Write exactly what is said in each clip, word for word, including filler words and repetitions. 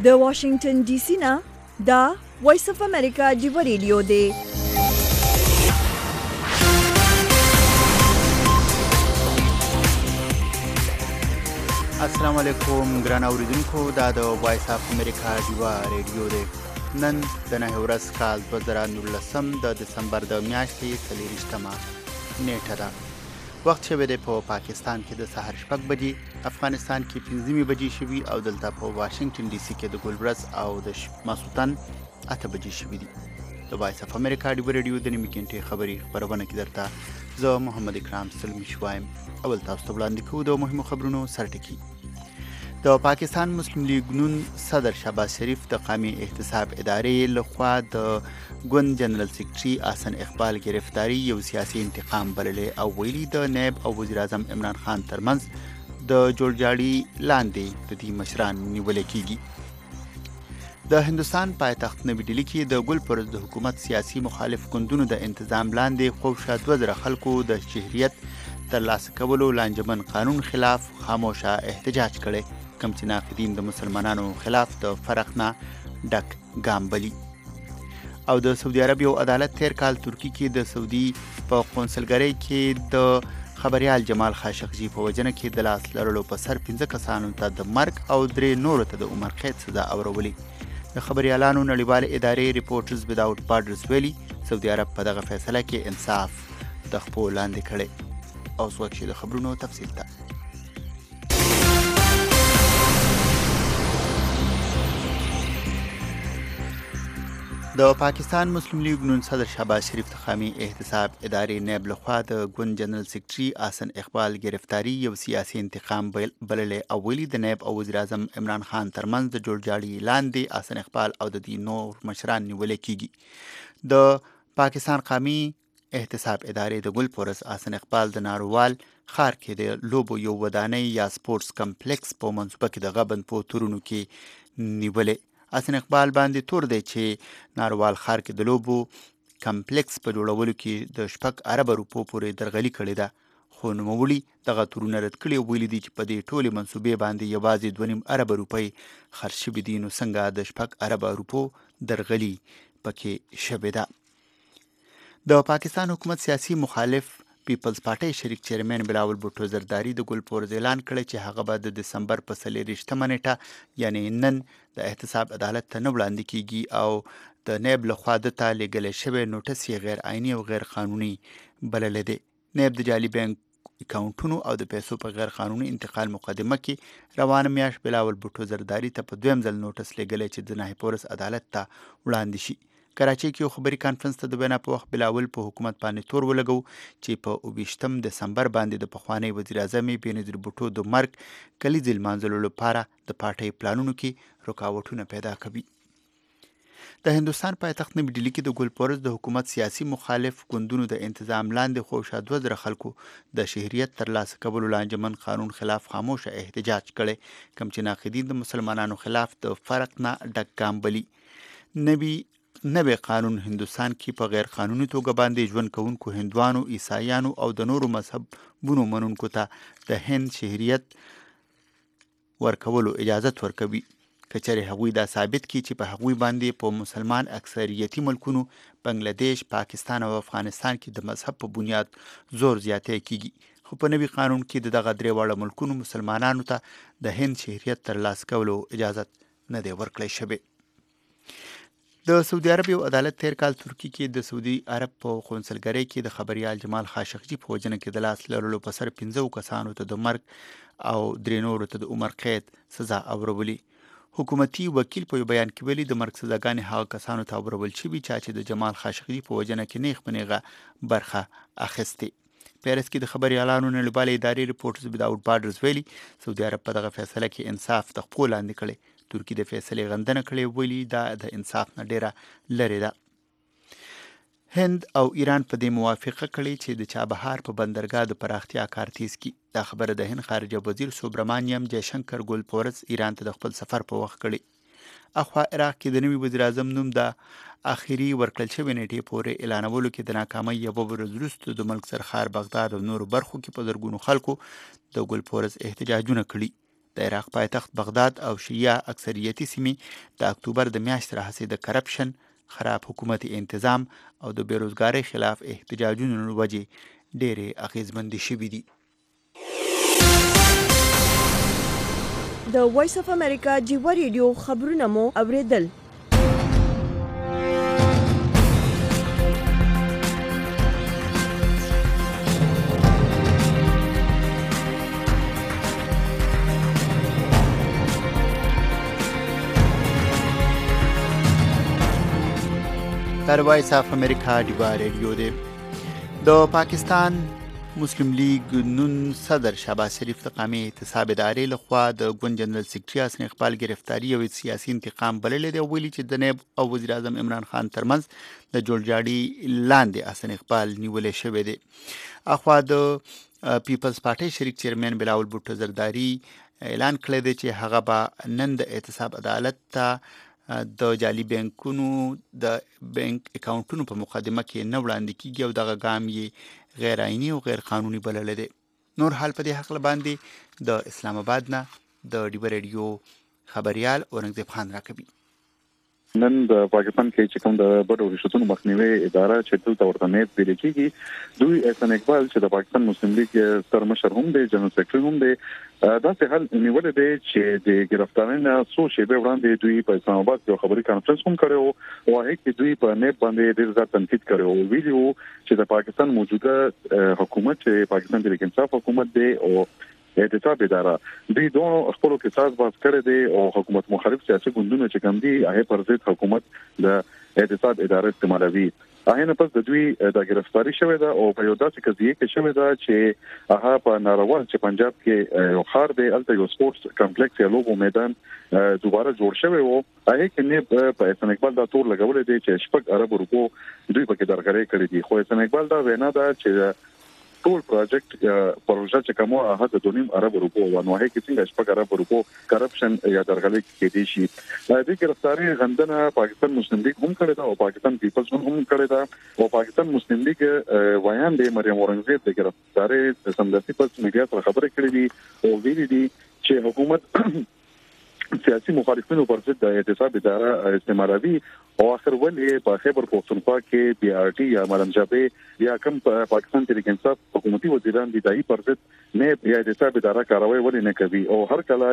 د واشنگټن ډي سي نه دا وایس اف امریکا جیو ریډیو دی. السلام علیکم ګران اوریدونکو، دا د وایس اف امریکا جیو ریډیو دی. نن د نهه ورځ کال دوه زره نولسم د دسمبر د میاشتې څلېرویشتمه نیټه ده. وخت شوی دی په پاکستان کې د سهار شپږ بجې، افغانستان کې پنځه نیمې بجې شوي او دلته په واشنګټن ډي سي کې د ګلورځ او د ماسخوتن اته بجې شوي دي. د وایس اف امریکا جیو ریډیو د نیمې ګنټې خبري خپرونه کې درته زه محمد اکرام سلمی شوایم. اول تاسو ته وړاندې کوو د مهمو خبرونو سرټکي. د پاکستان مسلم لیگ نون صدر شهباز شریف د قومي احتساب ادارې لخوا د ګوند جنرال سیکرټري احسن اقبال گرفتاری یو سیاسي انتقام بللی او ویلي د نائب او وزیر اعظم عمران خان ترمنځ د جوړجاړي لاندې د دې مشران نیول کیږي. د هندوستان پایتخت نوی ډیلی کې د ګلپرز د حکومت سیاسي مخالف ګوندونو د انتظام لاندې خوشا دوه زره خلکو د شهریت ترلاسه کولو لانجمن قانون خلاف خاموشه احتجاج کړي، کوم چې ناقدین د مسلمانانو خلاف د فرق نه ډک ګام بلي. او د سعودي عرب یو عدالت تیر کال ترکی کې د سعودي په قونسلګرۍ کې د خبريال جمال خاشقجي په وجنه کې د لاس لرلو په سر پنځه کسانو ته د مرګ او درې نورو ته د عمر قید سزا اورولې. د خبريالانو نړیوالې ادارې ریپورټرز وداوټ بارډرز ویلي سعودي عرب په دغه فیصله کې انصاف د خپل لاندې کړي. او څوک چې د خبرونو تفصیل ته د پاکستان مسلم لیگ نون صدر شهباز شریف د قومي احتساب ادارې نائب لخوا د ګوند جنرال سیکرټري احسن اقبال گرفتاری یو سیاسي انتقام بللی او ویلي د نائب او وزیر اعظم عمران خان ترمنځ د جوړجاړي لاندې احسن اقبال او د دې نور مشران نیول کیږي. د پاکستان قومي احتساب ادارې د ګلپورس احسن اقبال د ناروال خار کې د لوبو یو ودانۍ یا سپورتس کمپلیکس په منصوبه کې د غبن په تورونو کې نیولې. احسن اقبال باندې تور دی چې ناروال خار کې د لوبو کمپلیکس په جوړولو کې د شپږ ارب روپو پورې درغلي کړې ده، خو نوموړي دغه تورونه رد کړي او ویلي دي چې په دې ټولې منصوبې باندې یوازې دوه نیم ارب روپۍ خرج شوي دي، نو څنګه د شپږ ارب روپو درغلي پکې شوې ده. د پاکستان حکومت سیاسي مخالف پیپلز پارټۍ شریک چیرمن بلاول بوټو زرداری د ګلپورز اعلان کړی چې هغه به د دسمبر په څلېرویشتمه نیټه یعنی نن د احتساب عدالت ته نه وړاندې کیږي او د نائب لخوا دته لیږلی شوی نوټس یې غیر عیني او غیر قانوني بللی دی. نائب د جعلي بینک اکاونټونو او د پیسو په غیر قانوني انتقال مقدمه کې روانه میاشت بلاول بوټو زرداری ته په دویم ځل نوټس لیږلی چې د نهه پورس عدالت ته وړاندې شي. کراچۍ کې یو خبري کانفرنس ته د وینا په وخت بلاول په حکومت باندې تور ولګو چې په اوویشتم دسمبر باندې د پخوانی وزیر اعظم بېنظیر بوټو د مرګ کلیدي لمانځلو لپاره د پارټۍ پلانونو کې رکاوټونه پیدا کوي. د هندوستان پایتخت نوی ډیلی کې د ګلپورز د حکومت سیاسي مخالف ګوندونو د انتظام لاندې خوشا دوه زره خلکو د شهریت ترلاسه کولو لانجمن قانون خلاف خاموشه احتجاج کړي، کوم چې ناقدین د مسلمانانو خلاف د فرق نه ډک ګام بلي. نوی نوی قانون هندوستان کې په غیر قانوني توګه باندې ژوند کوونکو هندوانو، عیسایانو او د نورو مذهبونو منونکو ته د هند شهریت ورکولو اجازت ورکوي، که چېرې هغوی دا ثابت کړي چې په هغوی باندې په مسلمان اکثریتي ملکونو بنګلادیش، پاکستان او افغانستان کې د مذهب په بنیاد زور زیاتی کیږي. خو په نوي قانون کې د دغه درې واړه ملکونو مسلمانانو ته د هند شهریت ترلاسه کولو اجازت نه دی ورکړی شوی. د سعودي عرب یو عدالت تیر کال ترکی کې د سعودي عرب په قونسلګرۍ کې د خبريال جمال خاشقجي په وجنه کې د لاس لرلو په سر پنځه کسانو ته د مرګ او درې نورو ته د عمر قید سزا اورولې. حکومتي وکیل په یو بیان کې ویلي د مرګ سزاګانې هغه کسانو ته اورول شوي چې د جمال خاشقجي په وجنه کې نیغ په نیغه برخه اخیستې. پیرس کې د خبريالانو نړیوالې ادارې ریپورټرز وداوټ بارډرز ویلي سعودي عرب په دغه فیصله کې انصاف د خپل لاندې کړي. ترکی د فیصلې غندنه کړې، ویلي دا د انصاف نه ډیره لرې ده. هند او ایران په دې موافقه کړې چې د چابهار په بندرګاه د پراختیا کار تیز کړي. دا خبره د هند خارجه وزیر سوبرمانیم جیشنکر ګلپورز ایران ته د خپل سفر په وخت کړي. اخوا عراق کې د نوي وزیر اعظم نوم د اخري ورکړل شوې نیټې پورې اعلانولو کې د ناکامۍ یوه ورځ وروسته د ملک سرخار بغداد او نورو برخو کې په زرګونو خلکو د ګلپورز احتجاجونه کړي. د عراق پایتخت بغداد او شیعه اکثریتي سیمې د اکتوبر د میاشتې راهیسې د کرپشن، خراب حکومتي انتظام او د بیروزګارۍ خلاف احتجاجونو وجې ډېرې اغیزمندې شوي دي. د وایس اف امریکا جیوا ریډیو خبرونه مو اوریدل. در وایس اف امریکا ډیوا ریډیو دی. د پاکستان مسلم لیگ نون صدر شهباز شریف د قومي احتساب ادارې لخوا د ګوند جنرال سیکرټري حسن اقبال گرفتاری او سیاسي انتقام بللې دی. ویلي چې د نائب او وزیر اعظم عمران خان ترمنځ د جوړجاړي لاندې حسن اقبال نیولې شوی دی. اخوا د پیپلز پارټي شریک چیرمن بلاول بوټو زرداری اعلان کړی دی چې هغه به نن د احتساب عدالت ته د جعلي بانکونو د بانک اکاونټونو په مقدمه کې نه وړاندې کیږي او دغه ګام یې غیر عیني او غیر قانوني بللی دی. نور حال په دې حق باندې د اسلام آباد نه د ډیوا ریډیو خبريال اورنګزیب خان راکوي. نن د پاکستان کې چې کوم د بډو رشوتونو مخنیوي اداره چې دلته ورته نیت ویل کېږي، دوی احسان اقبال چې د پاکستان مسلم لیگ ستر مشر هم دی، جنرال سیکرټري هم دی، داسې حل نیولې دی چې د ګرفتارۍ نه څو شېبې وړاندې دوی په اسلام آباد کې خبري کانفرنس هم کړی او هغه کې دوی په نیب باندې ډېر زیات تنقید کړی او ویلي وو چې د پاکستان موجوده حکومت چې پاکستان د انصاف حکومت دی او احتساب اداره دوی دوه خپل قصاص باز کړی دی او حکومت مخالف سیاسي ګوندونه چې کوم دي هغه پر ضد حکومت د احتساب اداره استعمالوي. هغه نه پس د دوی د گرفتاری شوې ده او په یو داسې قضیه کې شوې ده چې هغه په ناروا چې پنجاب کې یو خار دی الته یو سپورتس کمپلیکس یا لوبو میدان دوباره جوړ شوی وو. هغه کې نه په احسان اقبال دا تور لګولې دی چې شپږ ارب روپو دوی پکې درغړې کړې دي. خو احسان اقبال دا وینا ده چې ټول پروجیکټ پروژه چې کومه هغه د دونیم ارب روپو ونوه کې څنګه شپږ ارب روپو کرپشن یا درغلي کې دي شي. د گرفتاری غندنه پاکستان مسلم لیگ هم کړی دا او پاکستان پیپلز هم کړی دا او پاکستان مسلم لیگ ویان دی مریم اورنګزیب د گرفتاری سمدستي پس میډیا سره خبرې کړې دي او ویلي دي چې حکومت سیاسي مخالفینو پر ضد د احتساب اداره استعمالوي او اخر ولې په خیبر پختونخوا کې بي ار ټي یا ملم جابې یا کوم پاکستان تحریک انصاف حکومتي وزیران دي دای پر ضد نه یا احتساب اداره کاروي ولې نه کوي او هر کله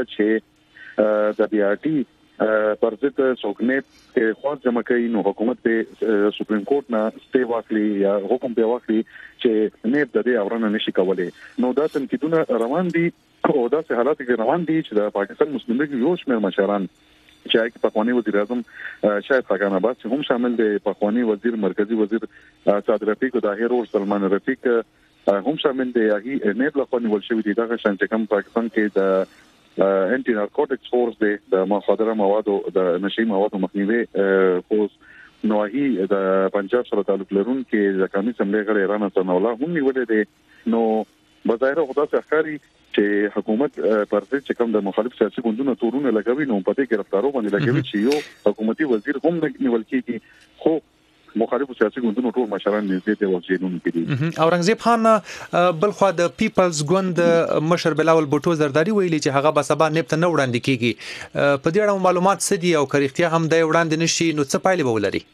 چې د بي ار ټي پر ضد څوکنه خواص جمع کوي نو حکومت په سپریم کورټ نه سټي واخلي یا حکم به واخلي چې نه د دې اورنه نشي کولای. نو دا تنقیدونه روان دي او دا سه حالات کې روان دي چې د پاکستان مسلم لیگ یو شمېر مشران چې پخوانی وزیر اعظم شاهد خاقان عباس هم شامل دي، پخوانی وزیر مرکزی وزیر سعد رفیق او طاهر او سلمان رفیق هم شامل دي. هغه نه بل خو نیول شوی دي دا شان چې کوم پاکستان کې د انټي نارکوټکس فورس دی د مخدره موادو د نشي موادو مخنیوي فورس نو هغه د پنجاب سره تعلق لرونکي د قومي سملې غړي رانه ثنا الله هم نیولې دي. نو بظاهر خدا څخه ښکاري چې حکومت پر ضد چې کوم د مخالف سیاسي ګوندونو تورونه لګوي نو په دې گرفتارو باندې لګوي چې یو حکومتي وزیر هم نیول کیږي خو مخالف سیاسي ګوندونو ټول مشران نږدې ته وځینون کړي. اورنګزیب خان بل خو د پیپلز ګوند مشر بلاول بوټو زرداری ویلي چې هغه به سبا نیب ته نه وړاندې کیږي. په دې اړه معلومات څه دي او کریختیا هم د وړاندې نشي نو څه پایلې به ولري؟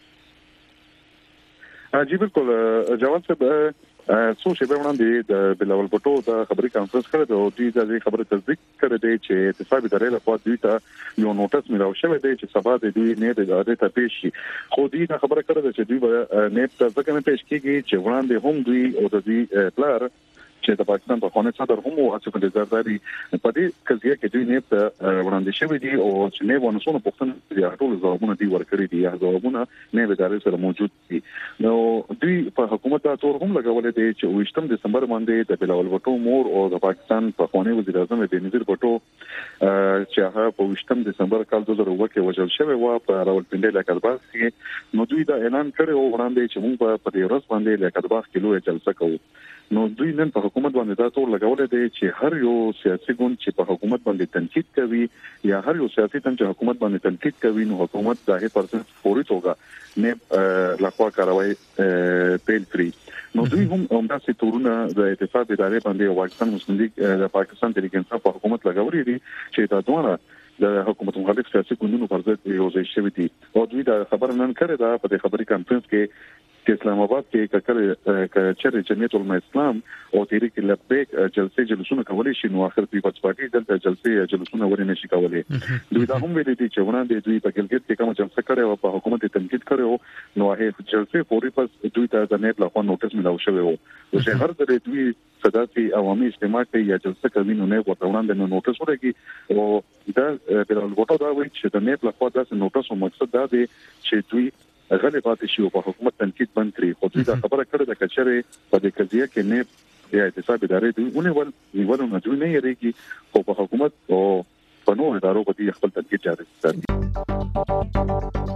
جی بالکل جواب صاحب څو شی به وړاندې د بلاول بوټو د خبري کانفرنس کړی او دوی د دې خبره تصدیق کړی دی چې احتساب ادارې له خوا دوی ته یو نوټس ملاو شوی دی چې سبا د دوی نه د ادارې ته پیښ شي. خو دوی دا خبره کړې ده چې دوی به نه ته ځکه نه پیښ کیږي چې وړاندې هم دوی او د دوی پلار چې د پاکستان په خانه صدر هم او اسف زرداری په دې قضیه کې دوی نه ته وړاندې شوی دي او چې نه ونسونه پښتنه دي ټول ځوابونه دي ورکړي دي یا ځوابونه نه به داري سره موجود دي. نو دوی په حکومت ته تور هم لګولې دي چې اوشتم دسمبر باندې د بلاول بوټو مور او د پاکستان په خانه وزیر اعظم بنظیر بوټو چې هغه په اوشتم دسمبر کال دوه زره اوه کې وژل شوی و په راولپنډي لکدباغ کې. نو دوی دا اعلان کړی او وړاندې چې موږ په دې ورځ باندې لکدباغ کې لوی جلسه کوو. نو دوی نن په حکومت باندې دا تور لګولې دی چې هر یو سیاسي ګوند چې په حکومت باندې تنقید کوي یا هر یو سیاسي تن چې حکومت باندې تنقید کوي نو حکومت د هغه پرسنټ فوري توګه نه لخوا کاروي پیل کړی نو دوی هم همداسې تورونه د اتفاق ادارې باندې پاکستان مسلم لیگ د پاکستان تحریک انصاف په حکومت لګولې دي چې دا دوه د حکومت مخالف سیاسي ګوندونو پر ضد یو ځای شوی دي او دوی دا خبر نن کړی دا په خبري کانفرنس کې چې اسلام آباد کې ککر کچره جمعیت العلماء اسلام او تحریک لبیک جلسې جلسونه کولې شي نو اخر دوی په پارټي دلته جلسې جلسونه ورنه شي کولې دوی دا هم ویلي دي چې ورانه دوی په ګلګت کې کوم جلسه کړې او په حکومت تنقید کړو نو هغه جلسې فوري پس دوی ته د نیټ لخوا نوټس ملاو شوی وو چې هر ځای دوی صداتي عوامي اجتماع کوي یا جلسه کوي نو نه ورته وړاندې نوټس ورکړي او دا په الوټو دا وایي چې د نیټ لخوا د نوټس او مقصد دا دی چې دوی غلې پاتې شي او په حکومت تنقید بند کړي خو دوی دا خبره کړې ده چې په دې قضیه کې نه د احتساب ادارې دوی ونه ول نیول نه دوی نه یریږي خو په حکومت او په نور ادارو باندې خپل تنقید جاري ساتي.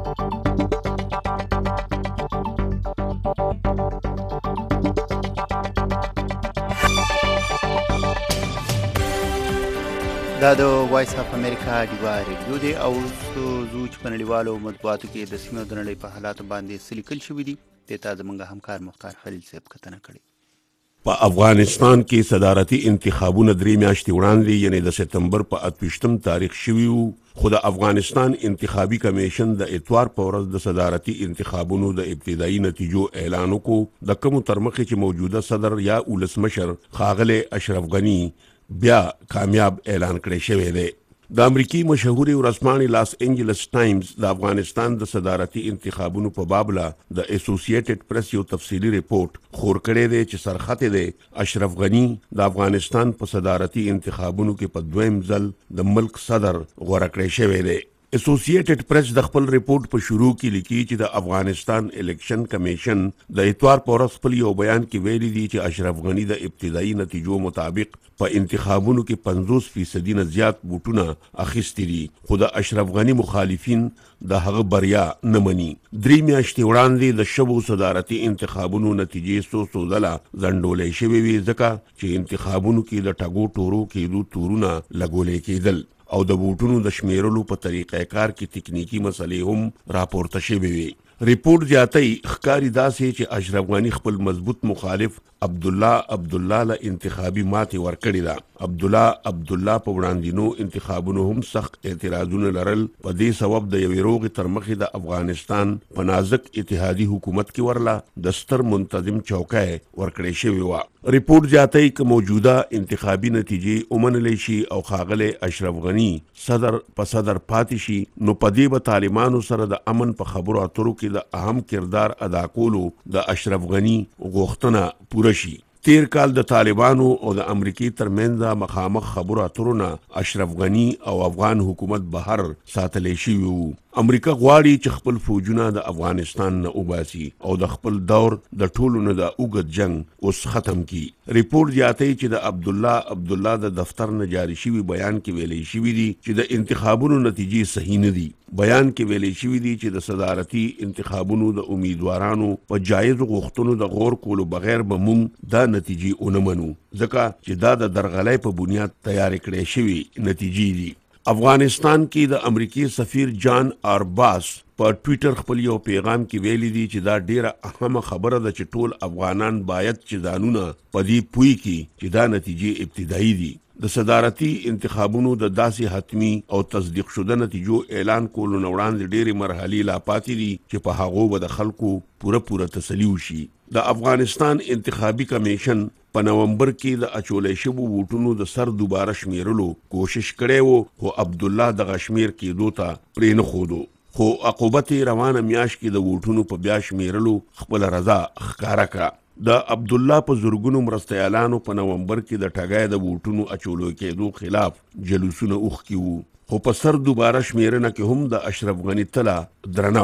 دا د وایس اف امریکا ډیوا ریډیو دی او زوج په نړیوالو مطبوعاتو کې د سیمې د نړۍ په حالاتو باندې سلیکل شوی دی د تا زمونږ همکار مختار خلیل صاحب کتنه کړي. په افغانستان کې صدارتي انتخابونه درې میاشتې وړاندې یعنی د سپتمبر په اتویشتم تاریخ شوي وو خو د افغانستان انتخابي کمیشن د اتوار په ورځ د صدارتي انتخابونو د ابتدایي نتیجو اعلان وکړو د کومو تر مخې چې موجوده صدر یا ولسمشر ښاغلی اشرف غني بیا کامیاب اعلان کړی شوی دی. د امریکای مشهوري ورځپاڼې لاس انجلس ټایمز د افغانستان د صدارتي انتخابونو په بابله د اسوسییټډ پریس یو تفصیلي ریپورت خور کړی دی چې سرخط دی اشرف غني د افغانستان په صدارتي انتخابونو کې په دویم ځل د ملک صدر غوړه کړی شوی دی. اسوسییټډ پریس د خپل ریپورت په شروع کې لیکي چې د افغانستان الیکشن کمیشن د اتوار په ورځ خپل یو بیان کې ویلي دي چې اشرف غني د ابتدایي نتیجو مطابق په انتخابونو کې پنځوس فیصدي نه زیات ووټونه اخیستي دي خو د اشرف غني مخالفین د هغه بریا نه مني. درې میاشتې وړاندې د شوو صدارتي انتخابونو نتیجې څو څو ځله ځنډولې شوې وې ځکه چې انتخابونو کې د ټاګو ټورو کېدو تورونه لګولې کېدل او د بوټونو د شمیرلو په طریقې کار کې تکنیکی مسلې هم راپورته شوې وي. ریپورت زیاتای ښکاری داسې چې اشرف غني خپل مضبوط مخالف عبد الله عبد الله له انتخابي ماتې ورکړې ده. عبد الله عبد الله په وړاندینو انتخابونو هم سخت اعتراضونه لرل په دې سبب د یوې روغې تر مخې د افغانستان په نازک اتحادي حکومت کې ورله د ستر منتظم چوکۍ ورکړې شوې وه. ریپورت زیاتای که موجوده انتخابي نتیجې ومنلی شي او ښاغلی اشرف غني صدر په صدر پاتې شي نو په دې به طالبانو سره د امن په خبرو اترو کې د اهم کردار ادا کولو د اشرف غني غوښتنه پوره شي. تیر کال د طالبانو او د امریکای ترمنځ مخامخ خبرو اترو نه اشرف غني او افغان حکومت بهر ساتلې شوي وو. امریکا غواړي چې خپل فوجونه د افغانستان نه وباسي او د خپل دور د ټولو نه د اوږد جنگ اوس ختم کړي. ریپورت زیاتوي چې د عبد الله عبد الله د دفتر نه جاری شوي بیان کې ویلي شوي دي چې د انتخابونو نتیجې صحیح نه دي. بیان کې ویلي شوي دي چې د صدارتي انتخابونو د امیدوارانو په جایز غوښتنو د غور کولو بغیر به موږ دا نتیجې ونه منو ځکه چې دا د درغلۍ په بنیاد تیار کړې شوي نتیجې دي. افغانستان کې د امریکای سفیر جان ارباس په ټویټر خپل یو پیغام کې ویلي دي چې دا ډیره اهمه خبره ده چې ټول افغانان باید چې ځانونه په دې پوي کې چې دا نتیجې ابتدایي دي. د صدارتي انتخابونو د داسې حتمی او تصدیق شده نتیجو اعلان کولو نه وړاندې ډېرې مرحلې لا پاتې دي چې په هغو به د خلکو پوره پوره تسلي وشي. د افغانستان انتخابي کمیشن په نومبر کې د اچولې شوو ووټونو د سر دوباره شمیرلو کوشش کړی وو خو عبد الله د غشمیر کېدو ته پرې نه ښودو خو عقوبت روانه میاشت کې د ووټونو په بیا شمیرلو خپل رضا ښکاره کړه. د عبد الله په زورګونو مرستیالانو په نومبر کې د ټاګای د ووټونو اچولو کېدو خلاف جلوسونه اوښکي وو خو په سر دوباره شمیرنه کې هم د اشرف غني تله درنه وه.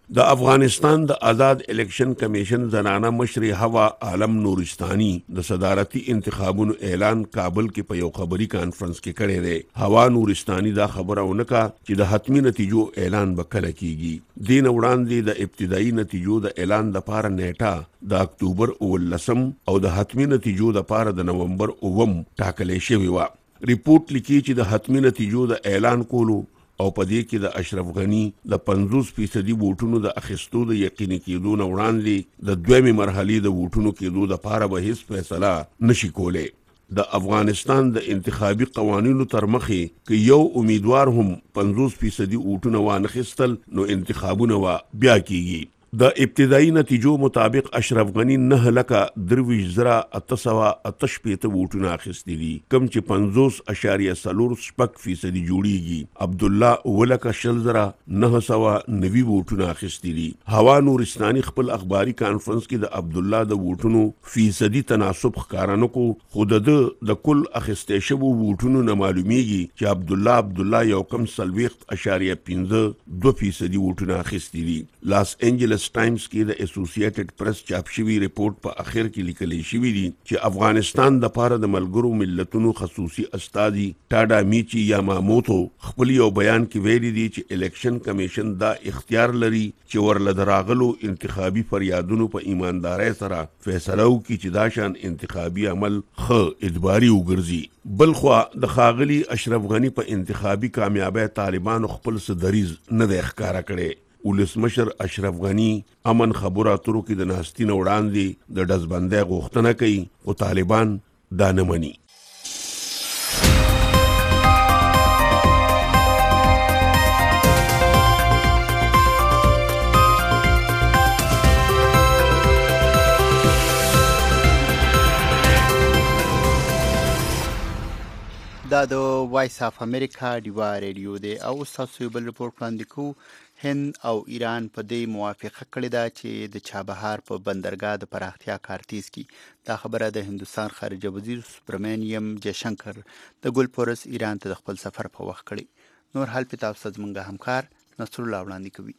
د افغانستان د آزاد الیکشن کمیشن زنانه مشر هوا عالم نورستاني د صدارتي انتخابونو اعلان کابل کې په یو خبري کانفرنس کې کړی دی. هوا نورستاني دا خبره ونکا چې د حتمی نتیجو اعلان به کله کیږي. دین وړاندې د ابتدایي نتیجو د اعلان د پاره نیټه د اکتوبر اولسم او د حتمی نتیجو د پاره د نومبر اوم ټاکلې شوې و. ریپورت لیکي چې د حتمی نتیجو د اعلان کولو او په دې کې د اشرف غنی د پنځوس فیصدي ووټونو د اخیستو د یقیني کېدو نه وړاندې د دویمې مرحلې د ووټونو کېدو د پاره به هیڅ فیصله نشي کولی. د افغانستان د انتخابي قوانینو تر مخې که یو امیدوار هم پنځوس فیصدي ووټونه وانخیستل نو انتخابونه وا بیا کیږي. د ابتدایي نتیجو مطابق اشرف غنی نه لکه درویش زرا اتسوا اتشپیته ووټونه اخیستي دي کم چې پنځوس اشاریه څلور شپږ فیصدي جوړیږي. عبد الله ولکه شل زرا نه سوا نوي ووټونه اخیستي دي. هوا نورستاني خپل اخباري کانفرنس کې د عبد الله د ووټونو فیصدي تناسب ښکارا نکو خو د د کل اخیستې شوو ووټونو نه معلومیږي چې عبد الله عبد الله یو کم څلوېښت اشاریه پنځه دوه فیصدي ووټونه اخیستي دي. لاس انجلس ټایمز کې د اسوسییټډ پریس چاپ شوی ریپورت په اخر کې لیکل شوی دی چې افغانستان د پاره د ملګرو ملتونو خصوصي استاذي ټاډا میچی یاماموتو خپل یو بیان کې ویلي دی چې الیکشن کمیشن دا اختیار لري چې ورله دراغلو انتخابي فریادونو په ایماندارۍ سره فیصله وکړي چې دا شان انتخابي عمل خ اجباري وګرځي. بلخوا د خاغلی اشرف غنی په انتخابي کامیابی طالبانو خپل صدریز نه د ښکارا کړي. ولسمشر اشرف غنی امن خبره اترو کې د ناستین وړاندې د ډزبندۍ غوښتنه کوي او طالبان دا نه مني. دا د وایس اف امریکا ډیوا ریډیو دی او تاسو بل رپورټ وړاندې کوو. هند او ایران په دې موافقه کړې ده چې د چابهار په بندرګاه د پراختیا کار تیز کړي. دا خبره د هندوستان خارجه وزیر سبرمنیم جیشنکر د ګلپورس ایران ته د خپل سفر په وخت کړي. نور حال په تاسو زمونږ همکار نصر الله وړاندې کوي.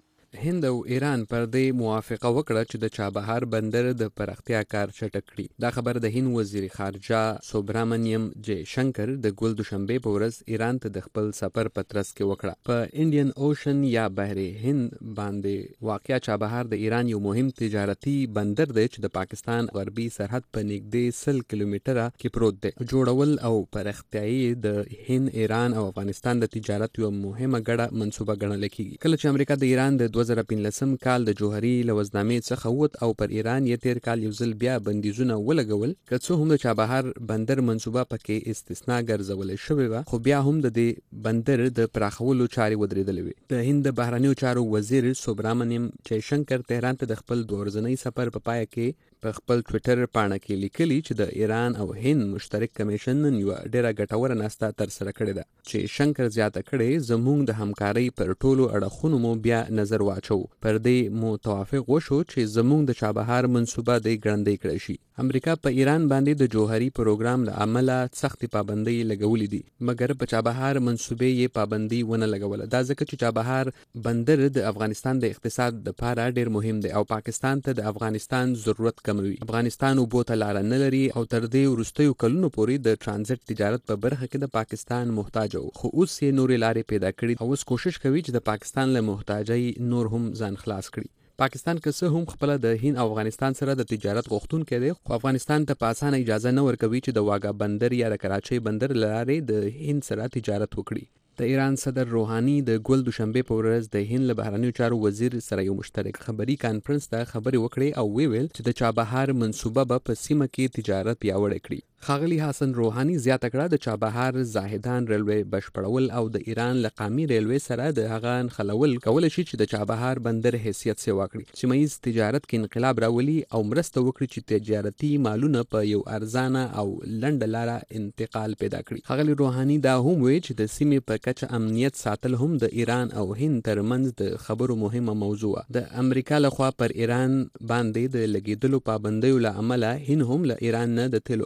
هند او ایران پر دې موافقه وکړه چې د چابهار بندر د پراختیا کار چټک کړي. دا خبر د هند وزیر خارجه سبرمنیم جیشنکر د ګل دوشنبه په ورځ ایران ته د خپل سفر په ترڅ کې وکړه. په انډین اوشن یا بحر هند باندې واقع چابهار د ایران یو مهم تجارتي بندر دی چې د پاکستان غربي سرحد په نږدې سل کیلومتره کې پروت دی. جوړول او پراختیايي د هند ایران او افغانستان د تجارت یو مهمه ګډه منصوبه ګڼل کېږي. کله چې امریکا د ایران د دوه زره پنځلسم کال د جوهري لوزنامې څخه ووت او پر ایران یې تیر کال یو ځل بیا بندیزونه ولګول، که څه هم د چابهار بندر منصوبه پکې استثنا ګرځولې شوې وه، خو بیا هم د دې بندر د پراخولو چارې ودرېدلې وې. د هند د بهرنیو چارو وزیر سبرمنیم جیشنکر تهران ته د خپل دوه ورځني سفر په پای کې په خپل ټویټر پاڼه کې لیکلي چې د ایران او هند مشترک کمیشن نن یوه ډېره ګټوره ناسته ترسره کړې ده چې شنکر زیاته کړې زموږ د همکارۍ پر ټولو اړخونو مو بیا نظر واچو. پر دې مو توافق وشو چې زموږ د چابهار منصوبه د ګړندۍ کړی شي. امریکا په ایران باندې د جوهري پروګرام له امله سختې پابندۍ لګولې دي، مګر په چابهار منصوبې یې پابندي ونه لګوله. دا ځکه چې چابهار بندر د افغانستان د اقتصاد لپاره ډېر مهم دی او پاکستان ته د افغانستان ضرورت کموي. افغانستان اوبو ته لاره نه لري او تر دې وروستیو کلونو پورې د ټرانزیټ تجارت په برخه کې د پاکستان محتاج و، خو اوس یې نورې لارې پیدا کړي او اوس کوشش کوي چې د پاکستان له محتاجۍ نور هم ځان خلاص کړي. پاکستان که څه هم خپله د هند او افغانستان سره د تجارت غوښتونکی دی، خو افغانستان ته په اسانه اجازه نه ورکوي چې د واګا بندر یا د کراچۍ بندر له لارې د هند سره تجارت وکړي. د ایران صدر روحاني د ګل دوشنبې په ورځ د هند له بهرنیو چارو وزیر سره یو مشترک خبري کانفرنس ته خبرې وکړې او ویل چې د چابهار منصوبه به په سیمه کې تجارت پیاوړی کړي. ښاغلي حسن روحاني زیاته کړه د چابهار زاهدان ریلوی بشپړول او د ایران له قامي ریلوی سره د هغه نښلول کولی شي چې د چابهار بندر حیثیت سیوا کړي، سیمه ییز تجارت کې انقلاب راولي او مرسته وکړي چې تجارتي مالونه په یو ارزانه او لنډه لاره انتقال پیدا کړي. ښاغلي روحاني دا هم وی چې د سیمې په کچه امنیت ساتل هم د ایران او هند ترمنځ د خبرو مهمه موضوع ده. د امریکا لخوا پر ایران باندې د لګیدلو پابندیو له امله هند هم له ایران نه د تیلو اخیستل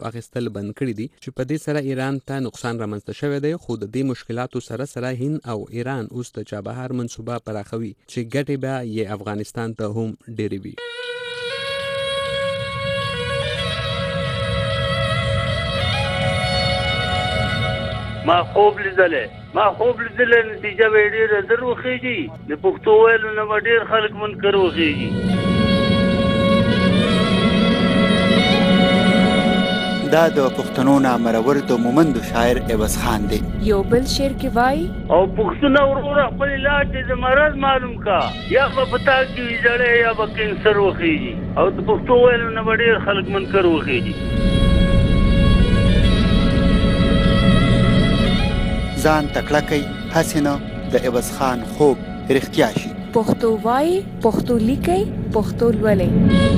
ورکول بند کړي دي چې په دې سره ایران ته نقصان رامنځته شوی دی، خو د دې مشکلاتو سره سره هند او ایران اوس د چابهار منصوبه پراخوي چې ګټې به یې افغانستان ته هم ډېرې وي. ما خوب لیدلې ما خوب لیدلې نتیجه به ډېره زر وخېږي، د پښتو ویلو نه به ډېر خلک منکر وخېږي. دا د پښتنو نامرور د مومندو شاعر عوض خان دی. یو بل شعر کې وایي او پښتونه وروره خپل علاج د مرض معلوم کا، یا به پتا کې ویجړې یا به کینسر وخېږي، او د پښتو ویلو نه به ډېر خلک منکر وخېږي. ځان تکړه کوي هسې نه د عوض خان خوب رښتیا شي. پښتو وایي، پښتو لیکي، پښتو لولئ.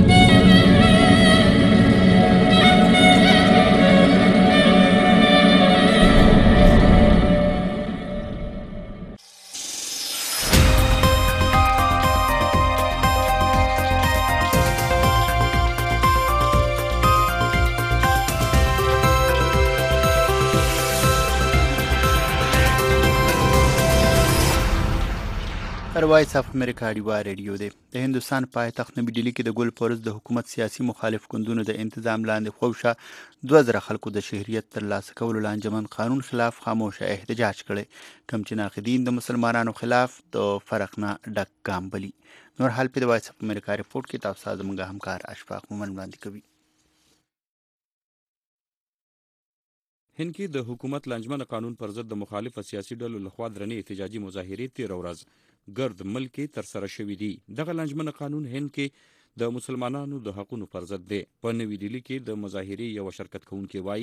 وایس اف امریکا ډیوا ریډیو دی. د هندستان پایتخت نوی ډیلی کې د ګل پرز د حکومت سیاسي مخالف ګوندونو د انتظام لاندې خوښه دوه زره خلکو د شهریت ترلاسه کولو لانجمن قانون خلاف خاموشه احتجاج کړی، کوم چې ناقدین د مسلمانانو خلاف د فرق نه ډک ګام بلي. نور حال په د وایس اف امریکا ریپورت کې تاسو ته زموږ همکار اشفاق مومن وړاندې کوي. هند کې د حکومت لانجمن قانون پر ضد د مخالف سیاسي ډلو لخوا درنې احتجاجي مظاهرې تیر ورځ ګرد ملک کې تر سره شوې دي. دغه لانجمن قانون هند کې د مسلمانانو د حقونو پر ضد دی. په نوی ډیلی کې د مظاهرې یو شرکت کوونکي وایي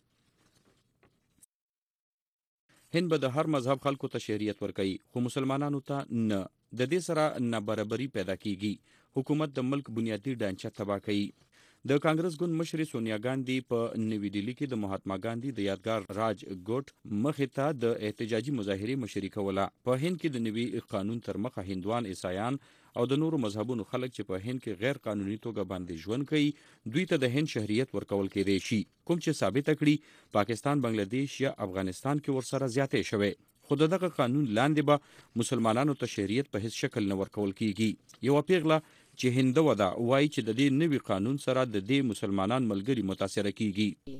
هند به د هر مذهب خلکو ته شهریت ورکوي، خو مسلمانانو ته نه. د دې سره نابرابري پیدا کیږي. حکومت د ملک بنیادی ډانچه تباه کوي. د کانګرس ګوند مشرې سونیا ګاندي په نوی ډیلی کې د مهاتما ګاندي د یادګار راج ګوټ مخې ته د احتجاجي مظاهرې مشري کوله. په هند کې د نوي قانون تر مخه هندوان، عیسایان او د نورو مذهبونو خلک چې په هند کې غیر قانوني توګه باندې ژوند کوي، دوی ته د هند شهریت ورکول کېدی شي، کوم چې ثابت کړي پاکستان، بنگلاديش یا افغانستان کې ورسره زیاتې شوی. خو دغه قانون لاندې به مسلمانانو ته شهریت په هیڅ شکل نه ورکول کیږي. یو پیغله چې هندوه ده وایي چې د دې نوي قانون سره د دې مسلمانان ملګري متاثره کیږي.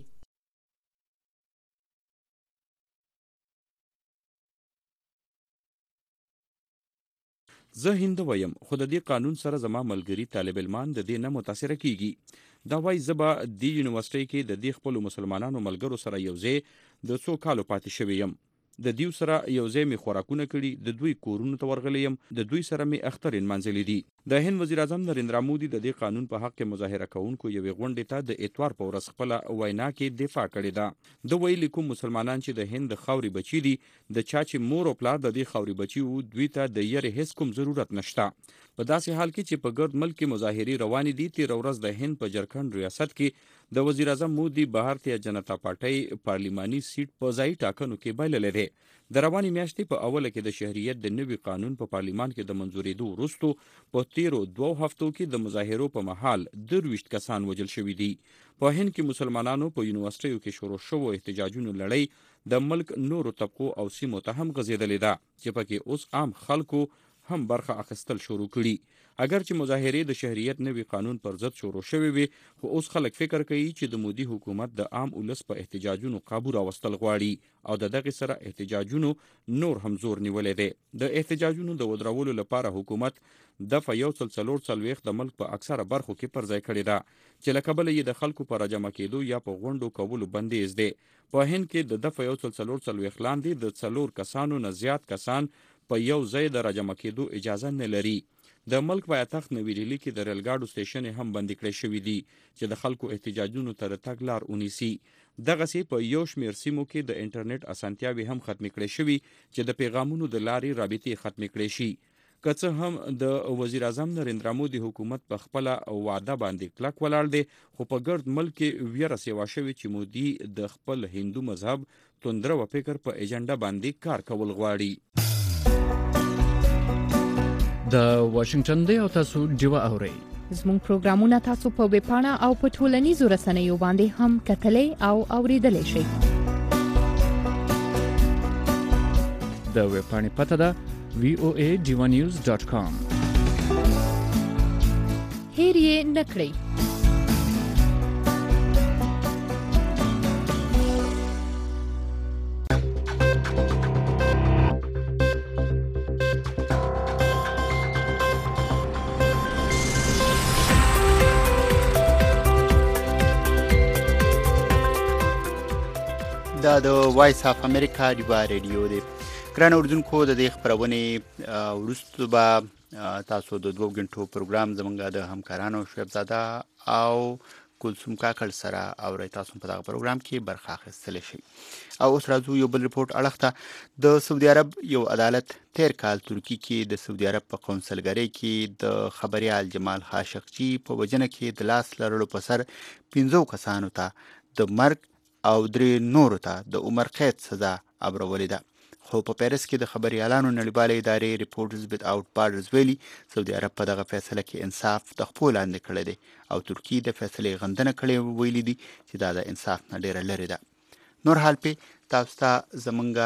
زه هندوه یم، خو د دې قانون سره زما ملګري طالب علمان د دې نه متاثره کیږي. دا وایي زه به د یونیورسټۍ کې د دې خپلو مسلمانانو ملګرو سره یوځای د څو کالو پاتې شوی یم. د دیو سره یوځای می خوراکونه کړي، د دوی کورونو ته ورغلی یم، د دوی سره می اخترین منځلې دي. د هند وزیر اعظم نریندرا مودي د دې قانون په حق کې مظاهره کوونکو یوې غونډې ته د اتوار په ورځ خپله وینا کې دفاع کړې ده. د ویلي کوم مسلمانان چې د هند د خاورې بچي دي، د چا چې مور او پلار د دې خاورې بچي وو، دوی ته د یرې هیڅ کوم ضرورت نشته. په داسې حال کې چې په ګرد ملک کې مظاهرې روانې دي، تیر ورځ د هند په جرکند ریاست کې د وزیر اعظم مودي بھارتیہ جنتا پارټۍ پارلیماني سیټ په ځای ټاکنو کې بایللې ده. د روانې میاشتې په اوله کې د شهریت د نوي قانون په پارلیمان کې د منځورېدو وروستو په تیرو دوو هفتو کې د مظاهرو په مهال درویشت کسان وژل شوي دي. په هند کې مسلمانانو په یونیورسټیو کې شروع شوو احتجاجونو لړۍ د ملک نورو طبقو او سیمو ته هم غځېدلې ده، چې پکې اوس عام خلکو هم برخه اخیستل شروع کړي. اگر چې مظاهرې د شهریت نوي قانون پر ضد شروع شوي وي، خو اوس خلک فکر کوي چې د مودي حکومت د عام ولس په احتجاجونو قابو راوستل غواړي او د دغه سره احتجاجونو نور هم زور نیولې دی. د احتجاجونو د ودرولو لپاره حکومت دفعه یو سل څلور څلوېښت د ملک په اکثره برخو کې پر ځای کړې ده، چې له کبله یې د خلکو په راجمع کېدو یا په غونډو کولو بندیز دی. په هند کې د دفعه یو سل څلور څلوېښت لاندې د څلور کسانو نه زیات کسان په یو ځای د راجمع کېدو اجازه نه لري. د ملک پایتخت نوی ډیلی کې د ریل ګاډو سټیشن هم بندي کړی شوي دي چې د خلکو احتجاجونو ته د تګ لار ونیسي. دغسې په یو شمېر سیمو کې د انټرنیټ اسانتیاوې هم ختمې کړې شوي چې د پیغامونو د لارې رابطې ختمې کړې شي. که څه هم د وزیر اعظم نریندرا مودي حکومت په خپله وعده باندې کلک ولاړ دی، خو په ګرد ملک کې ویره سیوا شوې چې مودي د خپل هندو مذهب توندره و فکر په ایجنډا باندې کار کول غواړي. د واشنگټن دی او تاسو ډیوا اورئ. زموږ پروګرامونه تاسو په ویب پاڼه او په ټولنیزو رسنیو باندې هم کتلای او اوریدلای شئ. د ویب پاڼې پته ده وی او ای جیوا نیوز ډاټ کام. هیر یې نکړئ. دا د وایس اف امریکا ډیوا ریډیو دی. ګران اوردونکو د دې خبرونې وروسته به تاسو د دوه غنټو پروګرام زمونږ د همکارانو شعیب زاده او کلثوم کاکړ سره اورئ. تاسو په دغه پروګرام کې برخه اخیستلی شئ. او اوس راځو یو بل رپورټ اړخ ته. د سعودي عرب یو عدالت تیر کال ترکی کې د سعودي عرب په قونسلګرۍ کې د خبریال جمال خاشقجي په وژنه کې د لاس لرلو په سر پنځو کسانو ته د مرګ او درې نورو ته د عمر قید سزا ابرولې ده. خو په پیرس کې د خبریالانو نړیواله ادارې ریپورټرز ویداوټ بارډرز ویلي سعودي عرب په دغه فیصله کې انصاف د خپل لاندې کړی دی او ترکی د فیصلې غندنه کړې ویلي دي چې دا د انصاف نه ډیره لرې ده. نور حال په تاسو ته زمونږه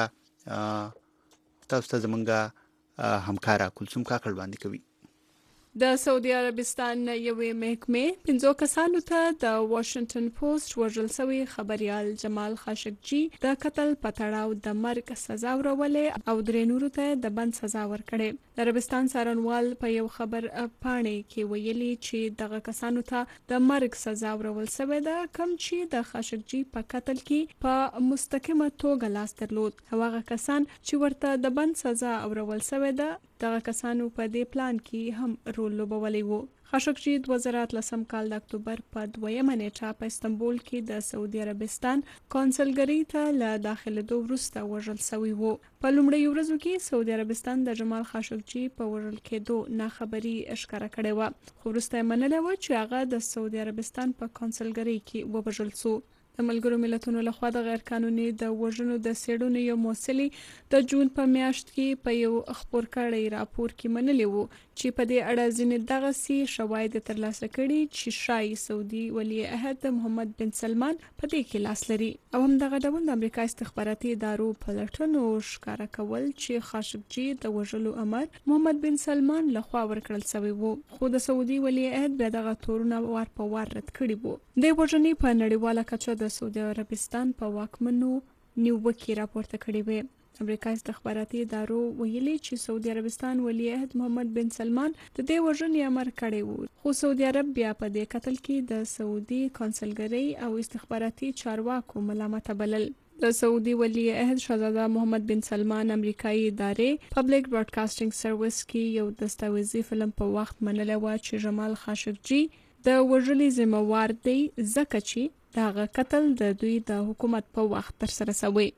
تاسو ته زمونږه همکارا کلثوم کاکړ باندې کوي. د سعودي عربستان یوې محکمې پنځو کسانو ته د واشنگټن پوسټ وژل شوی خبریال جمال خاشقجي د قتل په تړاو د مرګ سزا ورولې او درې نورو ته د بند سزا ورکړې. د عربستان څارنوال په یو خبر پاڼې کې ویلي چې دغه کسانو ته د مرګ سزا ورول شوې ده کوم چې د خاشقجي په قتل کې په مستقیمه توګه لاس درلود. هغه کسان چې ورته د بند سزا ورول شوې ده دغه کسانو په دې پلان کې هم رول لوبولی وو. خاشقجي د وزارت لسم کال د اکتوبر په دویمه نیټه په استنبول کې د سعودي عربستان قونسلګرۍ ته له داخلېدو وروسته وژل شوی وو. په لومړیو ورځو کې سعودي عربستان د جمال خاشقجي په وژل کېدو ناخبري ښکاره کړې وه، خو وروسته یې منلې وه چې هغه د سعودي عربستان په قونسلګرۍ کې ووژل شو. د ملګرو ملتونو لخوا د غیر قانوني د وژنو د څېړنو یو موسلي د جون په میاشت کې په یو خپور کړی راپور کې منلي وو چې په دې اړه ځینې دغسې شواهد ترلاسه کړي چې ښایي سعودي ولی عهد محمد بن سلمان په دې کې لاس لري. او همدغه ډول د امریکا استخباراتي ادارو پلټنو ښکاره کول چې خاشقجي د وژلو امر محمد بن سلمان لخوا ورکړل شوی وو، خو د سعودي ولی عهد بیا دغه تورونه وار په وار رد کړي وو. د وژنې په نړیواله کچه د سعودي عربستان په واکمنو نیوکې راپورته کړې وې. امریکا استخباراتي ادارو ویلي چې سعودي عربستان ولی عهد محمد بن سلمان د دې وژنې امر کړی وو، خو سعودي عرب بیا په دې قتل کې د سعودي قونسلګرۍ او استخباراتي چارواکو ملامته بلل. د سعودي ولی عهد شهزاده محمد بن سلمان امریکایي ادارې پبلک براډکاسټینګ سرویس کې یو دستاویزي فلم په وخت منلی وه چې جمال خاشقجي د وژلې ذمهوار دی ځکه چې دغه قتل د دوی د حکومت په وخت ترسره شوی.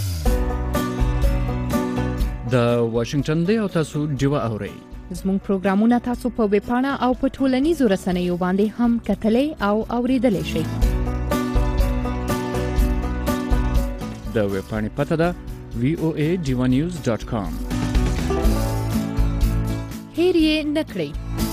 د واشنگټن دی او تاسو ډیوا اورئ. زموږ پروګرامونه تاسو په ویب پاڼه او په ټولنیزو رسنیو باندې هم کتلای او اوریدلای شئ. د ویب پاڼې پته ده وی او ای جیوا نیوز ډاټ کام. هیر یې نکړئ.